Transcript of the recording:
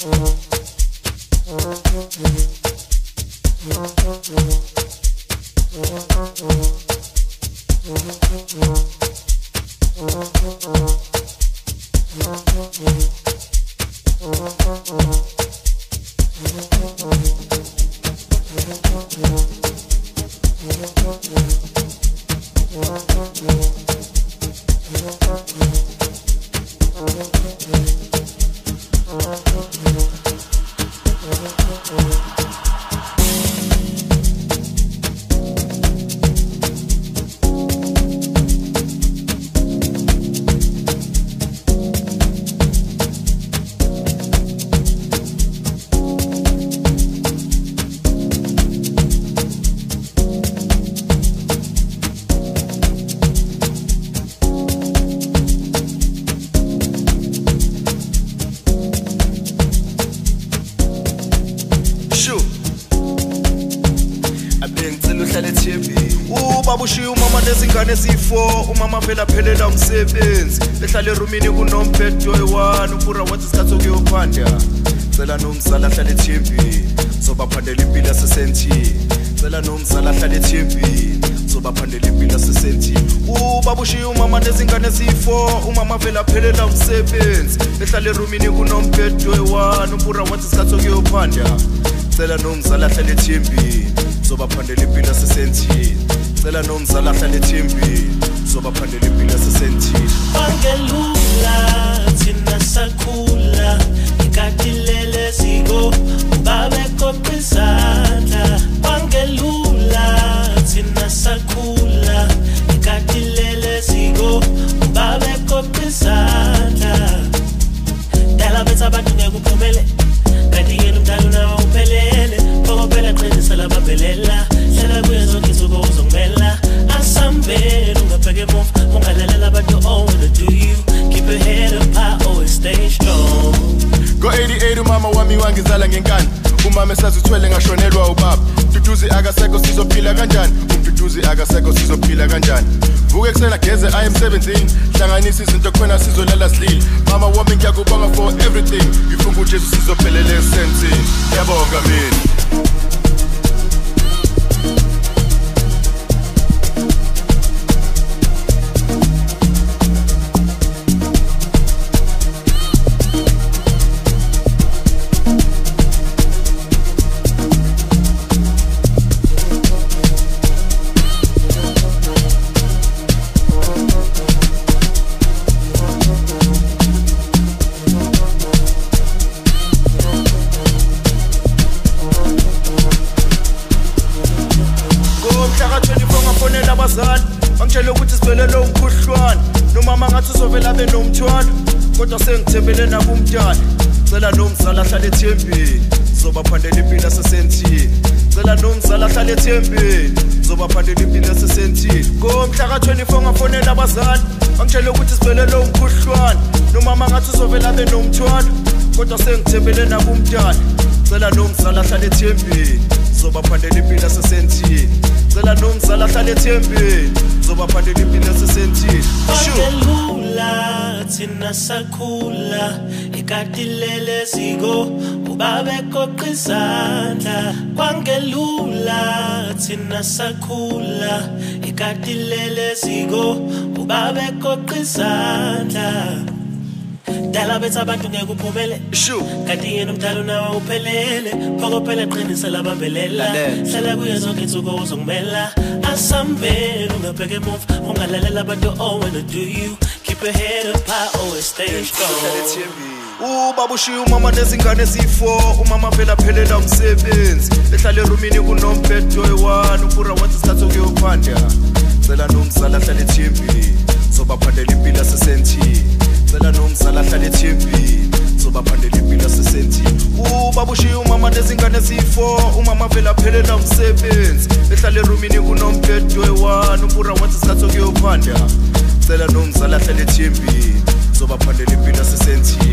Babushiya umama nezingane ezi4 umama phela phelela umsebenzi ehlala erumini kunomphetho oyi1 ubura wathi isikhathi sokuyophanda cela nomzala ahlale ethembini sobaphandela impilo yasesentini cela nomzala ahlale ethembini sobaphandela impilo yasesentini babushiya umama nezingane ezi4 umama phela phelela umsebenzi ehlala erumini kunomphetho oyi1 ubura wathi isikhathi sokuyophanda cela nomzala ahlale ethembini sobaphandela impilo yasesentini cela nomzala ahlale ethembini sobaphandela impilo yasesentini bangelula thina sakhula ikatilele siko babekopha izandla bangelula thina sakhula ikatilele siko babekopha izandla dala betha abantu ngekuphumele kanti yena umdala nawe uphelele phela qinisa labambelela hlala kuye zonke izinsuku uzongimela asambele ungabheke emuva ungalalela abantu wanna do you keep your head up high always stay strong go 88 umama wami wangizala ngenkani umama esazithwele ngashonelwa ubaba Duduzi akasekho sizophila kanjani umduduzi akasekho sizophila kanjani vuke kusena geze im17 hlanganisa izinto khona sizolala silile mama wami ngiyakubonga for everything ngifunga uJesu sizophelela esentini yabonga mina Angitshela ukuthi sibelele umkhuhlwane nomama ngathi uzovela benomthwalo kodwa sengithembele nakumntana cela nomzala ahlale ethembini zobaphandela impilo yasesentini cela nomzala ahlale ethembini zobaphandela impilo yasesentini ngomhla ka24 ngafonela abazali angitshela ukuthi sibelele umkhuhlwane nomama ngathi uzovela benomthwalo kodwa sengithembele nakumntana cela nomzala ahlale ethembini zobaphandela impilo yasesentini cela nomzala ahlale ethembini zobaphandela impilo yasesentini bangelula thina sakhula ikatilele siko ubabekopha izandla bangelula thina sakhula ikatilele siko ubabekopha izandla dala betha abantu ngekuphumele kanti yena umdala nawe uphelele phela qinisa labambelela hlala kuye zonke izinsuku uzongimela asambele ungabheke emuva ungalalela abantu wanna do you keep your head up high always stay strong babushiya umama nezingane ezi4 umama phela phelela umsebenzi ehlala erumini kunomphetho oyi1 ubura wathi isikhathi sokuyophanda cela nomzala ahlale ethembini zobaphandela impilo yasesentini cela nomzala ahlale ethembini zobaphandela impilo yasesentini babushiya umama nezingane ezi4 umama phela phelela umsebenzi ehlala erumini kunomphetho oyi1 ubura wathi isikhathi sokuyophanda cela nomzala ahlale ethembini zobaphandela impilo yasesentini